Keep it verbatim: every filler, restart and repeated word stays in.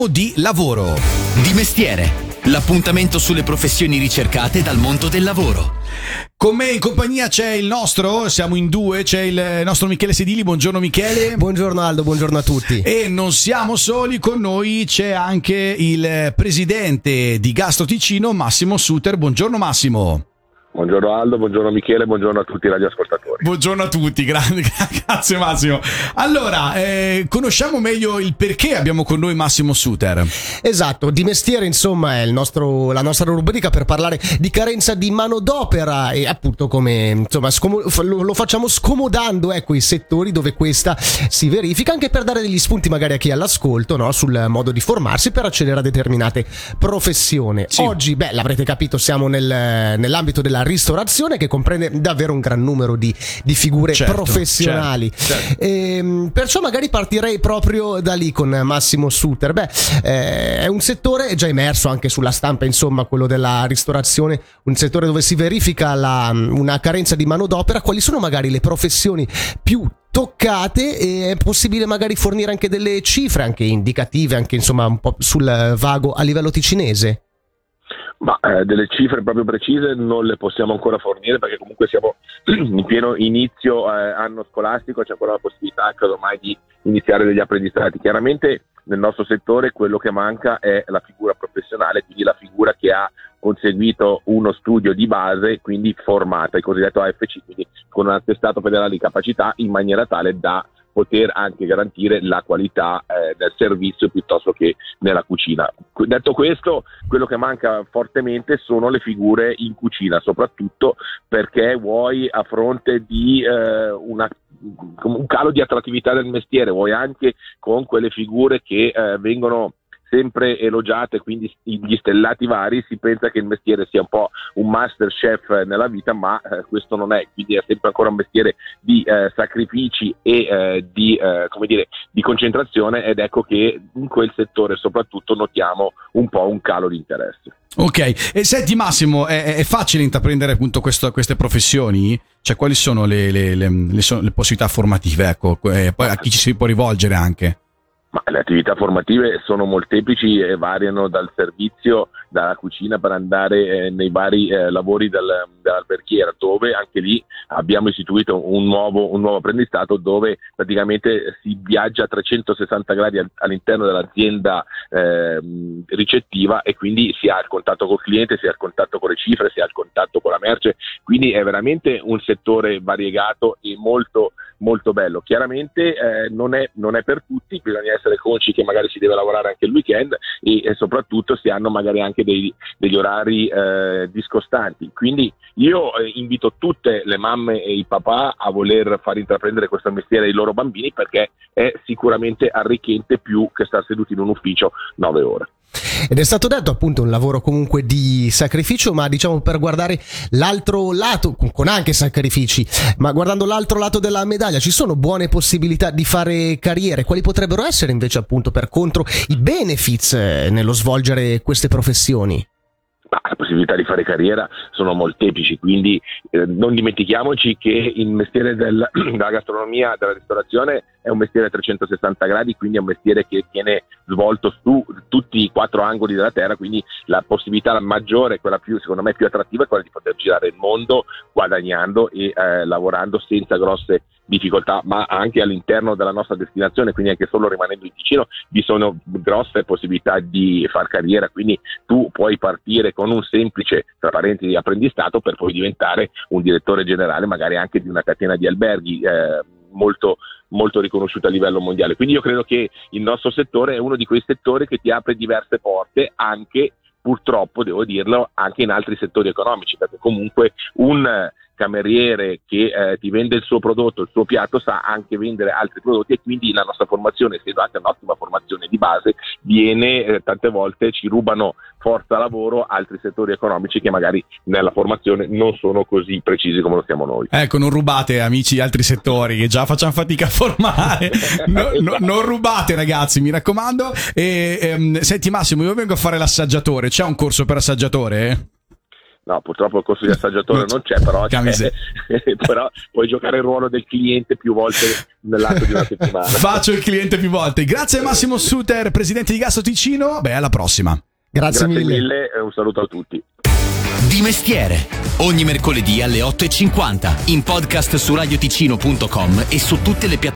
Di lavoro. Di mestiere. L'appuntamento sulle professioni ricercate dal mondo del lavoro. Con me in compagnia c'è il nostro, siamo in due, c'è il nostro Michele Sedili. Buongiorno Michele. Buongiorno Aldo, buongiorno a tutti. E non siamo soli, con noi c'è anche il presidente di Gastro Ticino, Massimo Suter. Buongiorno Massimo. Buongiorno Aldo, buongiorno Michele, buongiorno a tutti i radioascoltatori. Buongiorno a tutti, grande, grazie Massimo. Allora, eh, conosciamo meglio il perché abbiamo con noi Massimo Suter. Esatto, di mestiere insomma è il nostro, la nostra rubrica per parlare di carenza di manodopera e appunto come insomma scomo- lo, lo facciamo scomodando ecco i settori dove questa si verifica, anche per dare degli spunti magari a chi è all'ascolto, no? Sul modo di formarsi per accedere a determinate professioni. Sì. Oggi, beh, l'avrete capito, siamo nel, nell'ambito della ristorazione, che comprende davvero un gran numero di, di figure certo, professionali. Certo, certo. E, perciò magari partirei proprio da lì con Massimo Suter. Beh, eh, è un settore è già emerso anche sulla stampa, insomma, quello della ristorazione, un settore dove si verifica la, una carenza di manodopera. Quali sono magari le professioni più toccate e è possibile magari fornire anche delle cifre anche indicative, anche insomma un po' sul vago a livello ticinese? Ma eh, delle cifre proprio precise non le possiamo ancora fornire, perché comunque siamo in pieno inizio eh, anno scolastico, c'è ancora la possibilità ormai di iniziare degli apprendistati. Chiaramente nel nostro settore quello che manca è la figura professionale, quindi la figura che ha conseguito uno studio di base, quindi formata, il cosiddetto A F C, quindi con un attestato federale di capacità, in maniera tale da poter anche garantire la qualità eh, del servizio piuttosto che nella cucina. Detto questo, quello che manca fortemente sono le figure in cucina, soprattutto perché vuoi a fronte di eh, una un calo di attrattività del mestiere, vuoi anche con quelle figure che eh, vengono sempre elogiate, quindi gli stellati vari, si pensa che il mestiere sia un po' un master chef nella vita, ma eh, questo non è, quindi è sempre ancora un mestiere di eh, sacrifici e eh, di, eh, come dire, di concentrazione, ed ecco che in quel settore soprattutto notiamo un po' un calo di interesse. Ok, e senti Massimo, è, è facile intraprendere appunto questo, queste professioni? Cioè quali sono le, le, le, le, le possibilità formative, ecco, e poi a chi ci si può rivolgere anche? Ma le attività formative sono molteplici e variano dal servizio, dalla cucina, per andare eh, nei vari eh, lavori del, dell'alberghiera, dove anche lì abbiamo istituito un nuovo, un nuovo apprendistato, dove praticamente si viaggia a trecentosessanta gradi all'interno dell'azienda eh, ricettiva, e quindi si ha il contatto col cliente, si ha il contatto con le cifre, si ha il contatto con la merce, quindi è veramente un settore variegato e molto molto bello. Chiaramente eh, non è, non è per tutti, bisogna essere consci che magari si deve lavorare anche il weekend e, e soprattutto si hanno magari anche dei, degli orari eh, discostanti, quindi io eh, invito tutte le mamme e i papà a voler far intraprendere questo mestiere ai loro bambini, perché è sicuramente arricchente più che star seduti in un ufficio nove ore. Ed è stato detto appunto un lavoro comunque di sacrificio, ma diciamo per guardare l'altro lato, con anche sacrifici, ma guardando l'altro lato della medaglia, ci sono buone possibilità di fare carriere? Quali potrebbero essere invece appunto per contro i benefits nello svolgere queste professioni? Ma le possibilità di fare carriera sono molteplici, quindi eh, non dimentichiamoci che il mestiere del, della gastronomia, della ristorazione è un mestiere a trecentosessanta gradi, quindi è un mestiere che viene svolto su tutti i quattro angoli della terra, quindi la possibilità maggiore, quella più secondo me più attrattiva, è quella di poter girare il mondo guadagnando e eh, lavorando senza grosse difficoltà, ma anche all'interno della nostra destinazione, quindi anche solo rimanendo in Ticino vi sono grosse possibilità di far carriera, quindi tu puoi partire con un semplice, tra parentesi, apprendistato, per poi diventare un direttore generale magari anche di una catena di alberghi eh, molto molto riconosciuta a livello mondiale. Quindi io credo che il nostro settore è uno di quei settori che ti apre diverse porte, anche purtroppo devo dirlo anche in altri settori economici, perché comunque un cameriere che eh, ti vende il suo prodotto, il suo piatto, sa anche vendere altri prodotti, e quindi la nostra formazione, essendo anche un'ottima formazione di base, viene eh, tante volte ci rubano forza lavoro altri settori economici che magari nella formazione non sono così precisi come lo siamo noi. Ecco, non rubate amici altri settori che già facciamo fatica a formare. no, no, non rubate ragazzi, mi raccomando. E, ehm, senti Massimo, io vengo a fare l'assaggiatore, c'è un corso per assaggiatore? No, purtroppo il corso di assaggiatore non c'è, però, c'è, però puoi giocare il ruolo del cliente più volte nell'arco di una settimana. Faccio il cliente più volte. Grazie Massimo Suter, presidente di Gastro Ticino. Beh, alla prossima. Grazie, Grazie mille. mille e un saluto a tutti. Di mestiere, ogni mercoledì alle otto e cinquanta, in podcast su radioticino punto com e su tutte le piattaforme